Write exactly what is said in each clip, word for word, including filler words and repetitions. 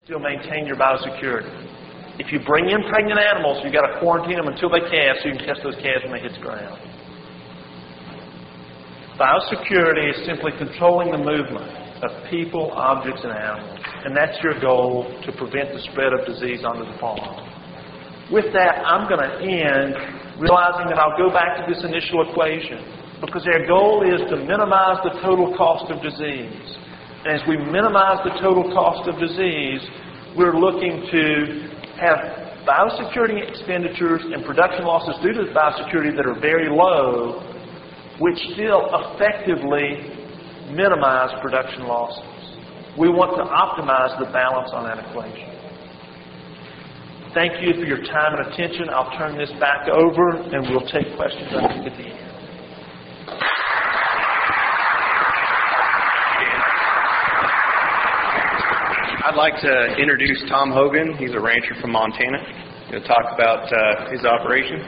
still maintain your biosecurity. If you bring in pregnant animals, you've got to quarantine them until they calve so you can test those calves when they hit the ground. Biosecurity is simply controlling the movement of people, objects, and animals. And that's your goal, to prevent the spread of disease onto the farm. With that, I'm going to end realizing that I'll go back to this initial equation, because our goal is to minimize the total cost of disease. And as we minimize the total cost of disease, we're looking to have biosecurity expenditures and production losses due to biosecurity that are very low, which still effectively minimize production losses. We want to optimize the balance on that equation. Thank you for your time and attention. I'll turn this back over and we'll take questions I think at the end. I'd like to introduce Tom Hogan. He's a rancher from Montana. He's going to talk about uh, his operation.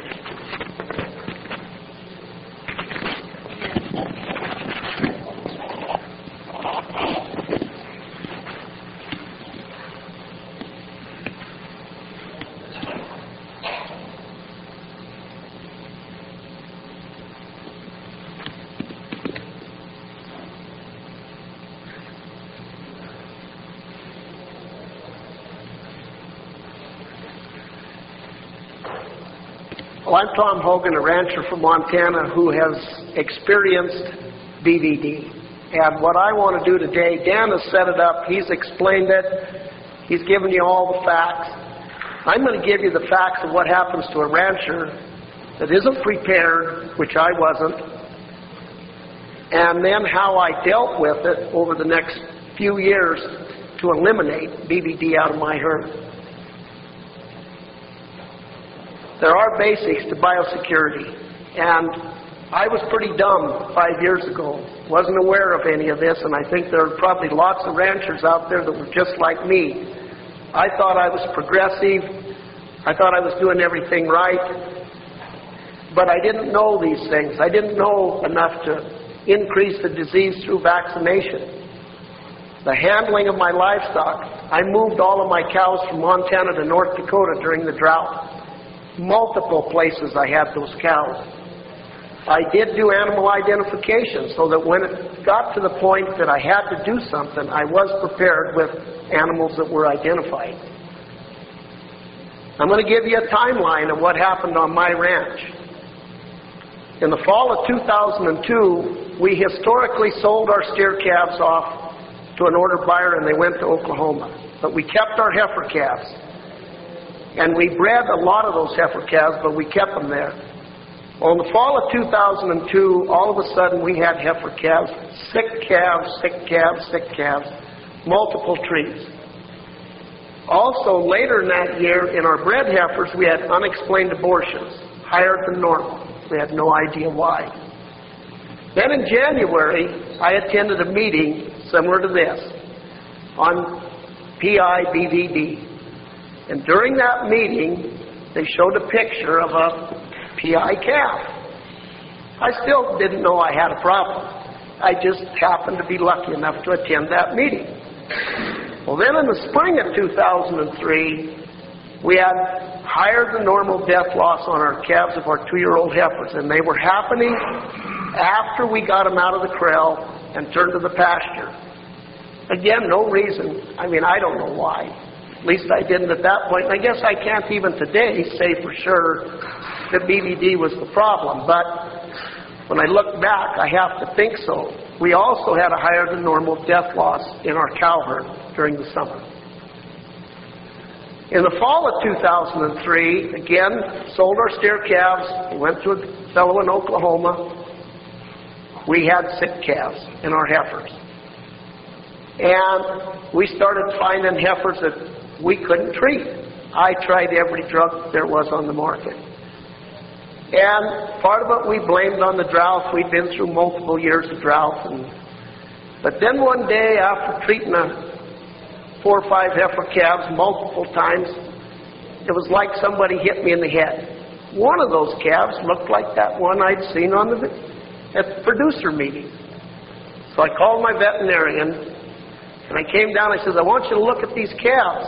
Well, I'm Tom Hogan, a rancher from Montana who has experienced B V D. And what I want to do today, Dan has set it up, he's explained it, he's given you all the facts. I'm going to give you the facts of what happens to a rancher that isn't prepared, which I wasn't, and then how I dealt with it over the next few years to eliminate B V D out of my herd. There are basics to biosecurity, and I was pretty dumb five years ago. Wasn't aware of any of this, and I think there are probably lots of ranchers out there that were just like me. I thought I was progressive. I thought I was doing everything right, but I didn't know these things. I didn't know enough to increase the disease through vaccination. The handling of my livestock. I moved all of my cows from Montana to North Dakota during the drought. Multiple places I had those cows. I did do animal identification so that when it got to the point that I had to do something, I was prepared with animals that were identified. I'm going to give you a timeline of what happened on my ranch. In the fall of two thousand two, we historically sold our steer calves off to an order buyer and they went to Oklahoma. But we kept our heifer calves. And we bred a lot of those heifer calves, but we kept them there. Well, in the fall of two thousand two, all of a sudden we had heifer calves, sick calves, sick calves, sick calves, multiple trees. Also, later in that year, in our bred heifers, we had unexplained abortions, higher than normal. We had no idea why. Then in January, I attended a meeting similar to this on P I B V D. And during that meeting, they showed a picture of a P I calf. I still didn't know I had a problem. I just happened to be lucky enough to attend that meeting. Well, then in the spring of two thousand three, we had higher than normal death loss on our calves of our two-year-old heifers, and they were happening after we got them out of the corral and turned to the pasture. Again, no reason. I mean, I don't know why. At least I didn't at that point. And I guess I can't even today say for sure that B V D was the problem. But when I look back, I have to think so. We also had a higher than normal death loss in our cow herd during the summer. In the fall of two thousand three, again, sold our steer calves. We went to a fellow in Oklahoma. We had sick calves in our heifers. And we started finding heifers that we couldn't treat. I tried every drug there was on the market. And part of it we blamed on the drought. We'd been through multiple years of drought. And, but then one day, after treating a four or five heifer calves multiple times, it was like somebody hit me in the head. One of those calves looked like that one I'd seen on the, at the producer meeting. So I called my veterinarian, And I came down, I said, I want you to look at these calves.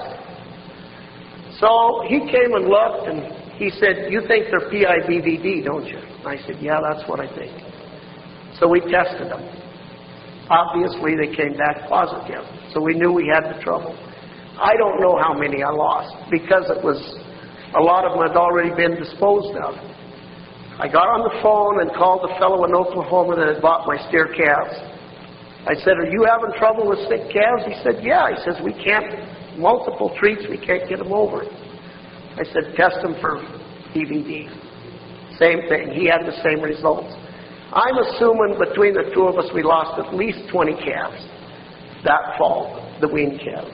So he came and looked, and he said, you think they're P I B V D, don't you? I said, yeah, that's what I think. So we tested them. Obviously, they came back positive. So we knew we had the trouble. I don't know how many I lost, because it was, a lot of them had already been disposed of. I got on the phone and called the fellow in Oklahoma that had bought my steer calves. I said, are you having trouble with sick calves? He said, yeah. He says, we can't, multiple treats, we can't get them over. I said, test them for B V D. Same thing. He had the same results. I'm assuming between the two of us we lost at least twenty calves that fall, the weaned calves.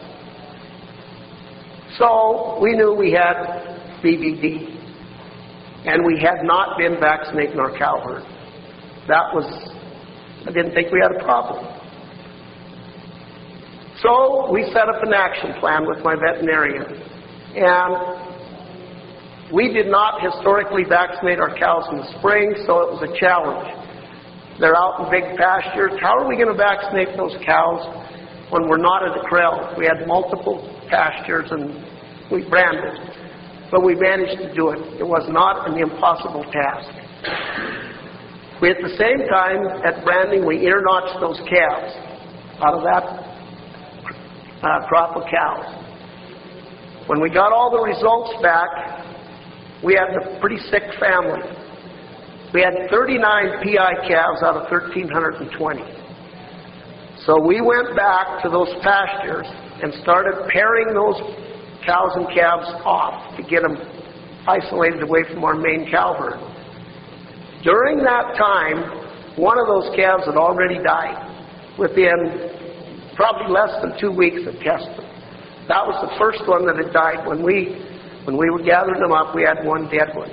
So we knew we had B V D. And we had not been vaccinating our cow herd. That was, I didn't think we had a problem. So we set up an action plan with my veterinarian. And we did not historically vaccinate our cows in the spring, so it was a challenge. They're out in big pastures. How are we going to vaccinate those cows when we're not at the corral? We had multiple pastures and we branded. But we managed to do it. It was not an impossible task. We, at the same time, at branding, we ear-notched those calves out of that uh, crop of cows. When we got all the results back, we had a pretty sick family. We had thirty-nine P I calves out of one thousand three hundred twenty. So we went back to those pastures and started pairing those cows and calves off to get them isolated away from our main cow herd. During that time, one of those calves had already died within probably less than two weeks of testing. That was the first one that had died. When we when we were gathering them up, we had one dead one.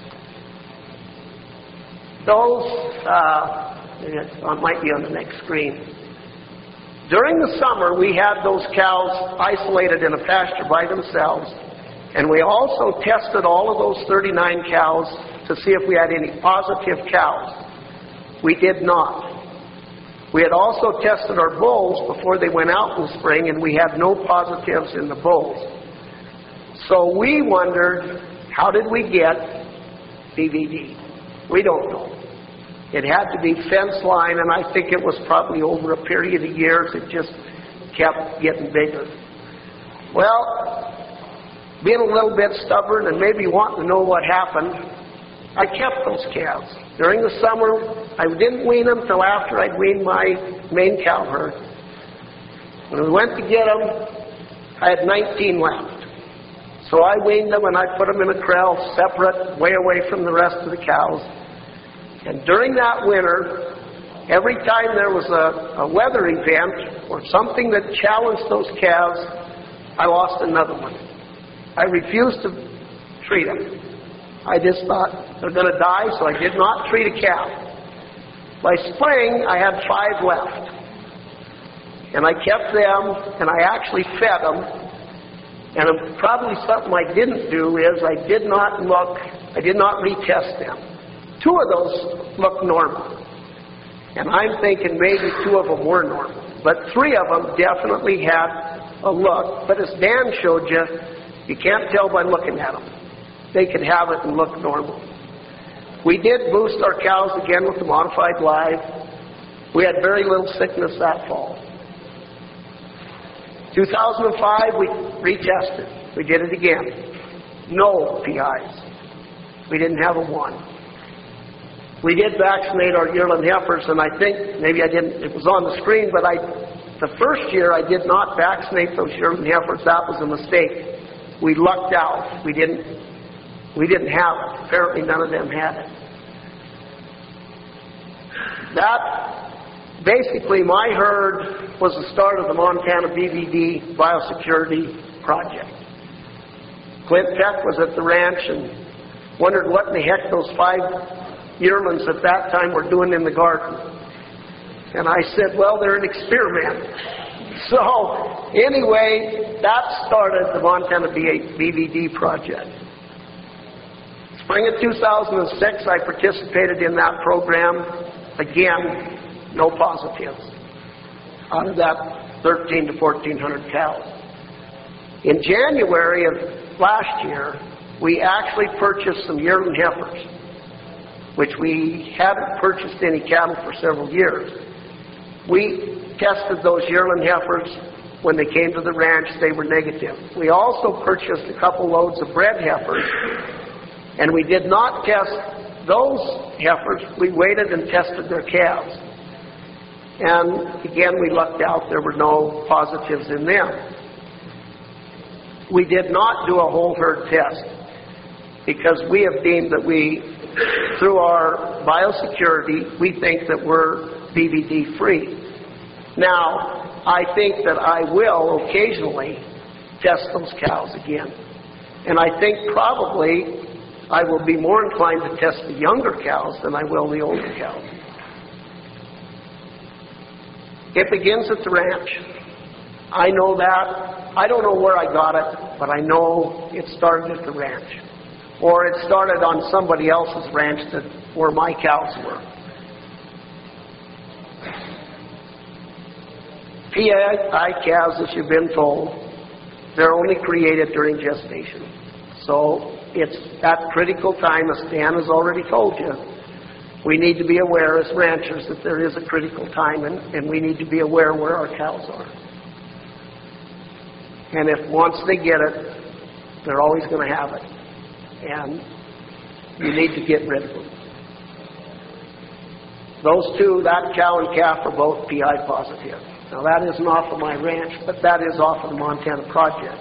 Those uh, it might be on the next screen. During the summer, we had those cows isolated in a pasture by themselves, and we also tested all of those thirty-nine cows to see if we had any positive cows. We did not. We had also tested our bulls before they went out in the spring, and we had no positives in the bulls. So we wondered, how did we get B V D? We don't know. It had to be fence line, and I think it was probably over a period of years. It just kept getting bigger. Well, being a little bit stubborn and maybe wanting to know what happened, I kept those calves. During the summer, I didn't wean them till after I'd weaned my main cow herd. When we went to get them, I had nineteen left. So I weaned them and I put them in a corral separate, way away from the rest of the cows. And during that winter, every time there was a, a weather event or something that challenged those calves, I lost another one. I refused to treat them. I just thought they're going to die, so I did not treat a calf. By spring, I had five left. And I kept them, and I actually fed them. And probably something I didn't do is I did not look, I did not retest them. Two of those looked normal. And I'm thinking maybe two of them were normal. But three of them definitely had a look. But as Dan showed you, you can't tell by looking at them. They could have it and look normal. We did boost our cows again with the modified live. We had very little sickness that fall. two thousand five, we retested. We did it again. No P Is. We didn't have a one. We did vaccinate our yearling heifers, and I think, maybe I didn't, it was on the screen, but I, the first year I did not vaccinate those yearling heifers. That was a mistake. We lucked out. We didn't, we didn't have it. Apparently none of them had it. That, basically my herd was the start of the Montana B V D biosecurity project. Clint Peck was at the ranch and wondered what in the heck those five yearlings at that time were doing in the garden. And I said, well, they're an experiment. So, anyway, that started the Montana B V D project. Spring of two thousand six, I participated in that program. Again, no positives. Out of that thirteen to fourteen hundred cows. In January of last year, we actually purchased some yearling heifers, which we hadn't purchased any cattle for several years. We tested those yearling heifers. When they came to the ranch, they were negative. We also purchased a couple loads of bred heifers, and we did not test those heifers. We waited and tested their calves. And again, we lucked out. There were no positives in them. We did not do a whole herd test because we have deemed that we, through our biosecurity, we think that we're B V D free. Now, I think that I will occasionally test those cows again. And I think probably I will be more inclined to test the younger cows than I will the older cows. It begins at the ranch. I know that. I don't know where I got it, but I know it started at the ranch. Or it started on somebody else's ranch that where my cows were. P I calves, as you've been told, they're only created during gestation. So it's that critical time, as Dan has already told you. We need to be aware as ranchers that there is a critical time, and, and we need to be aware where our cows are. And if once they get it, they're always going to have it. And you need to get rid of them. Those two, that cow and calf, are both P I positive. Now that isn't off of my ranch, but that is off of the Montana Project.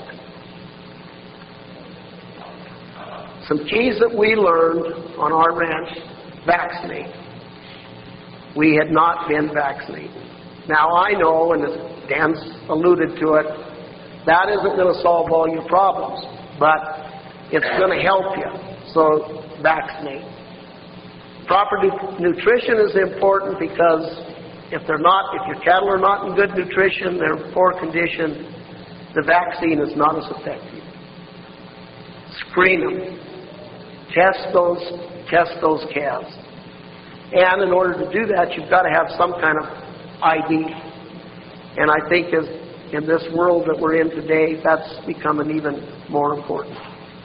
Some keys that we learned on our ranch: vaccinate. We had not been vaccinated. Now I know, and as Dan's alluded to it, that isn't going to solve all your problems, but it's going to help you. So vaccinate. Proper nu- nutrition is important because if they're not, if your cattle are not in good nutrition, they're in poor condition, the vaccine is not as effective. Screen them. Test those, test those calves. And in order to do that, you've got to have some kind of I D. And I think as in this world that we're in today, that's becoming even more important.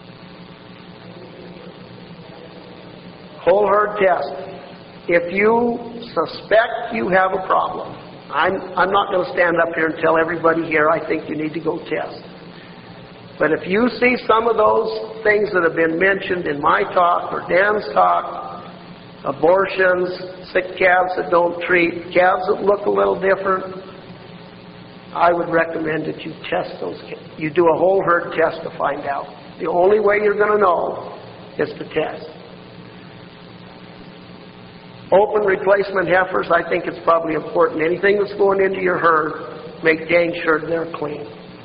Whole herd test. If you suspect you have a problem, I'm, I'm not going to stand up here and tell everybody here I think you need to go test. But if you see some of those things that have been mentioned in my talk or Dan's talk, abortions, sick calves that don't treat, calves that look a little different, I would recommend that you test those. You do a whole herd test to find out. The only way you're going to know is to test. Open replacement heifers, I think it's probably important. Anything that's going into your herd, make dang sure they're clean.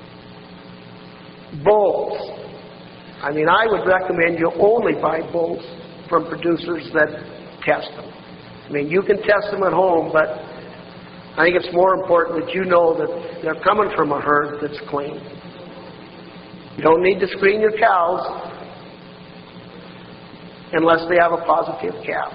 Bulls. I mean, I would recommend you only buy bulls from producers that test them. I mean, you can test them at home, but I think it's more important that you know that they're coming from a herd that's clean. You don't need to screen your cows unless they have a positive calf.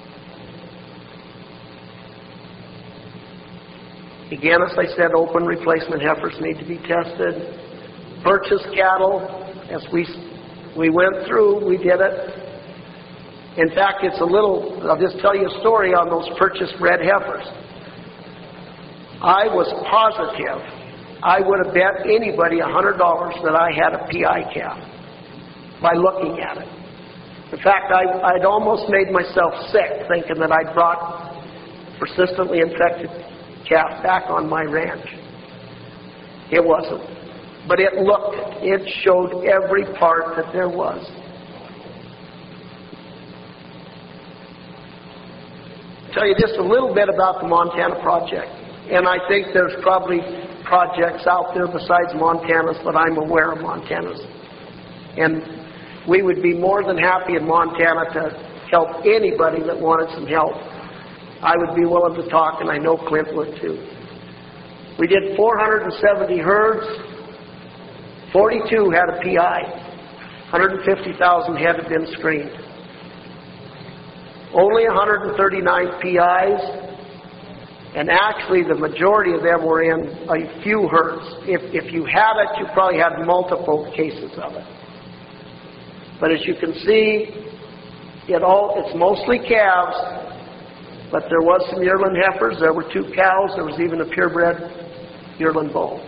Again, as I said, open replacement heifers need to be tested. Purchase cattle, as we we went through, we did it. In fact, it's a little, I'll just tell you a story on those purchased bred heifers. I was positive I would have bet anybody one hundred dollars that I had a P I calf by looking at it. In fact, I, I'd almost made myself sick thinking that I'd brought persistently infected calf back on my ranch. It wasn't. But it looked it. It showed every part that there was. I'll tell you just a little bit about the Montana Project. And I think there's probably projects out there besides Montana's, but I'm aware of Montana's. And we would be more than happy in Montana to help anybody that wanted some help. I would be willing to talk, and I know Clint would too. We did four hundred seventy herds. forty-two had a P I. one hundred fifty thousand head had been screened. Only one hundred thirty-nine P Is. And actually, the majority of them were in a few herds. If, if you had it, you probably had multiple cases of it. But as you can see, it all, it's mostly calves, but there was some yearling heifers, there were two cows, there was even a purebred yearling bull.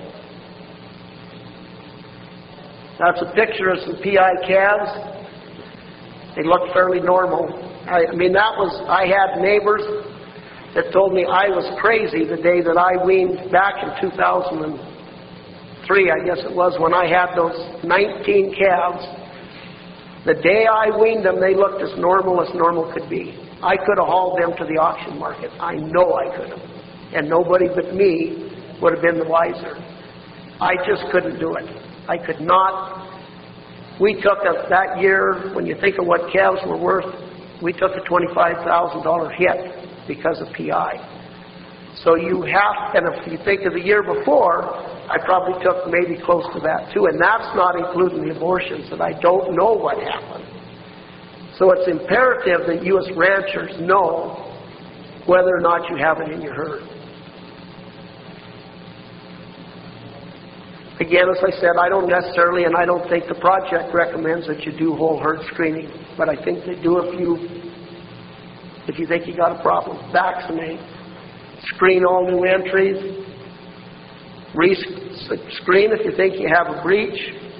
That's a picture of some P I calves. They looked fairly normal. I, I mean, that was, I had neighbors that told me I was crazy the day that I weaned back in two thousand three, I guess it was, when I had those nineteen calves. The day I weaned them, they looked as normal as normal could be. I could have hauled them to the auction market. I know I could have. And nobody but me would have been the wiser. I just couldn't do it. I could not. We took a, that year, when you think of what calves were worth, we took a twenty-five thousand dollars hit because of P I. So you have, and if you think of the year before, I probably took maybe close to that too, and that's not including the abortions, and I don't know what happened. So it's imperative that you as ranchers know whether or not you have it in your herd. Again, as I said, I don't necessarily, and I don't think the project recommends that you do whole herd screening, but I think they do if you, if you think you got a problem. Vaccinate. Screen all new entries. Re-screen if you think you have a breach.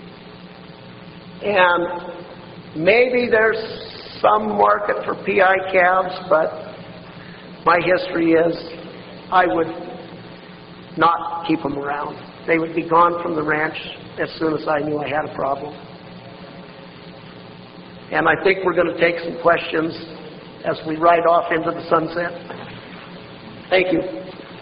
And maybe there's some market for P I calves, but my history is I would not keep them around. They would be gone from the ranch as soon as I knew I had a problem. And I think we're going to take some questions as we ride off into the sunset. Thank you.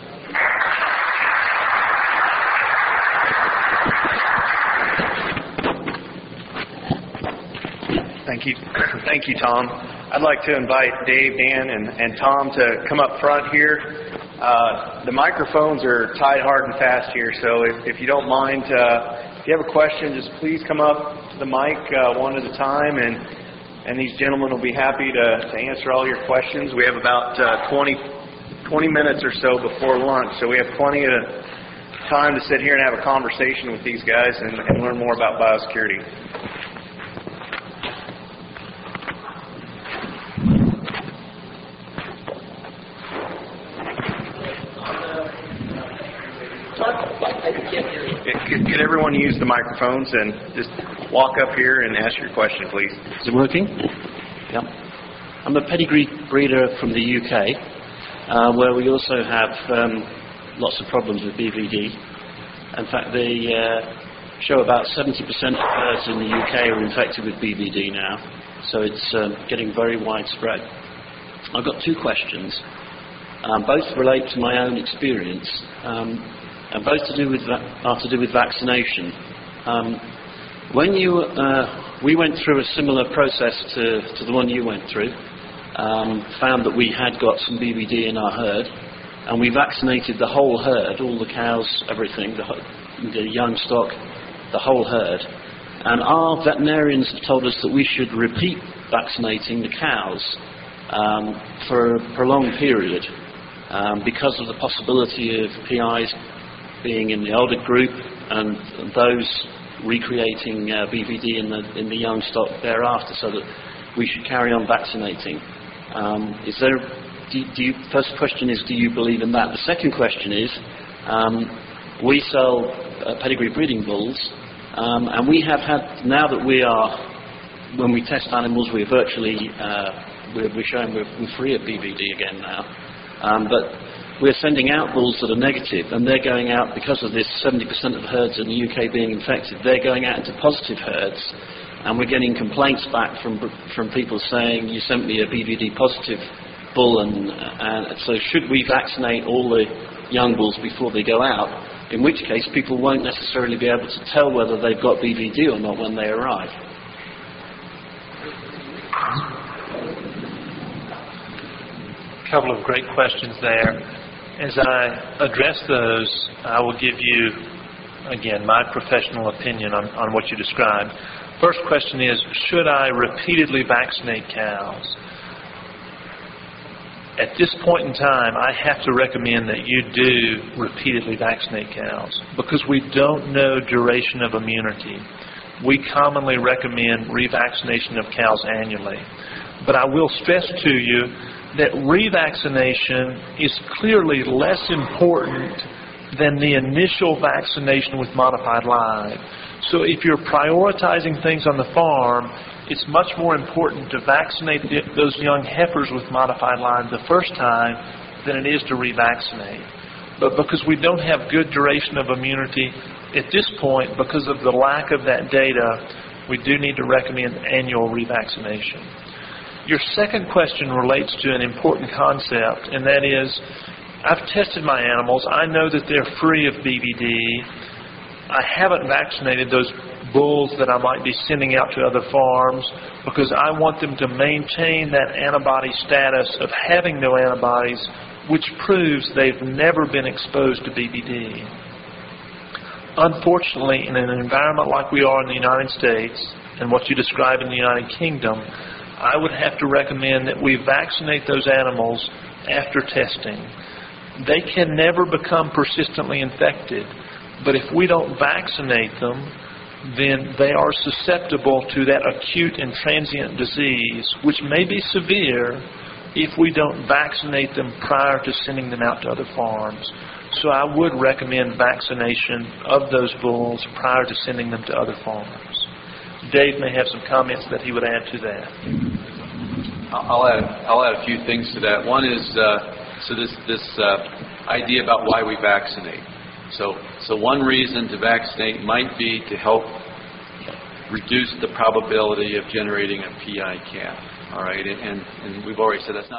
Thank you. Thank you, Tom. I'd like to invite Dave, Dan, and, and Tom to come up front here. Uh, the microphones are tied hard and fast here, so if, if you don't mind, uh, if you have a question, just please come up to the mic uh, one at a time, and and these gentlemen will be happy to, to answer all your questions. We have about uh, twenty, twenty minutes or so before lunch, so we have plenty of time to sit here and have a conversation with these guys and, and learn more about biosecurity. Could, could everyone use the microphones and just walk up here and ask your question, please? Is it working? Yeah. I'm a pedigree breeder from the U K, uh, where we also have um, lots of problems with B V D. In fact, they uh, show about seventy percent of birds in the U K are infected with B V D now, so it's um, getting very widespread. I've got two questions. Um, both relate to my own experience. Um, and both to do with va- are to do with vaccination. Um, when you, uh, we went through a similar process to, to the one you went through, um, found that we had got some B V D in our herd, and we vaccinated the whole herd, all the cows, everything, the, the young stock, the whole herd. And our veterinarians have told us that we should repeat vaccinating the cows um, for a prolonged period um, because of the possibility of P Is being in the older group and those recreating uh, B V D in the in the young stock thereafter, so that we should carry on vaccinating. Um, is there? Do, do you, first question is, do you believe in that? The second question is, um, we sell uh, pedigree breeding bulls, um, and we have had, now that we are, when we test animals, we're virtually uh, we're, we're showing we're, we're free of B V D again now, um, but we're sending out bulls that are negative, and they're going out, because of this seventy percent of herds in the U K being infected, they're going out into positive herds, and we're getting complaints back from from people saying, you sent me a B V D positive bull, and, and so should we vaccinate all the young bulls before they go out, in which case people won't necessarily be able to tell whether they've got B V D or not when they arrive. A couple of great questions there. As I address those, I will give you, again, my professional opinion on, on what you described. First question is, should I repeatedly vaccinate cows? At this point in time, I have to recommend that you do repeatedly vaccinate cows because we don't know duration of immunity. We commonly recommend revaccination of cows annually. But I will stress to you that revaccination is clearly less important than the initial vaccination with modified live. So if you're prioritizing things on the farm, it's much more important to vaccinate the, those young heifers with modified live the first time than it is to revaccinate. But because we don't have good duration of immunity at this point, because of the lack of that data, we do need to recommend annual revaccination. Your second question relates to an important concept, and that is, I've tested my animals. I know that they're free of B V D. I haven't vaccinated those bulls that I might be sending out to other farms because I want them to maintain that antibody status of having no antibodies, which proves they've never been exposed to B V D. Unfortunately, in an environment like we are in the United States and what you describe in the United Kingdom, I would have to recommend that we vaccinate those animals after testing. They can never become persistently infected, but if we don't vaccinate them, then they are susceptible to that acute and transient disease, which may be severe if we don't vaccinate them prior to sending them out to other farms. So I would recommend vaccination of those bulls prior to sending them to other farms. Dave may have some comments that he would add to that. I'll add, I'll add a few things to that. One is uh, so this this uh, idea about why we vaccinate. So, so one reason to vaccinate might be to help reduce the probability of generating a P I calf. All right, and, and we've already said that's not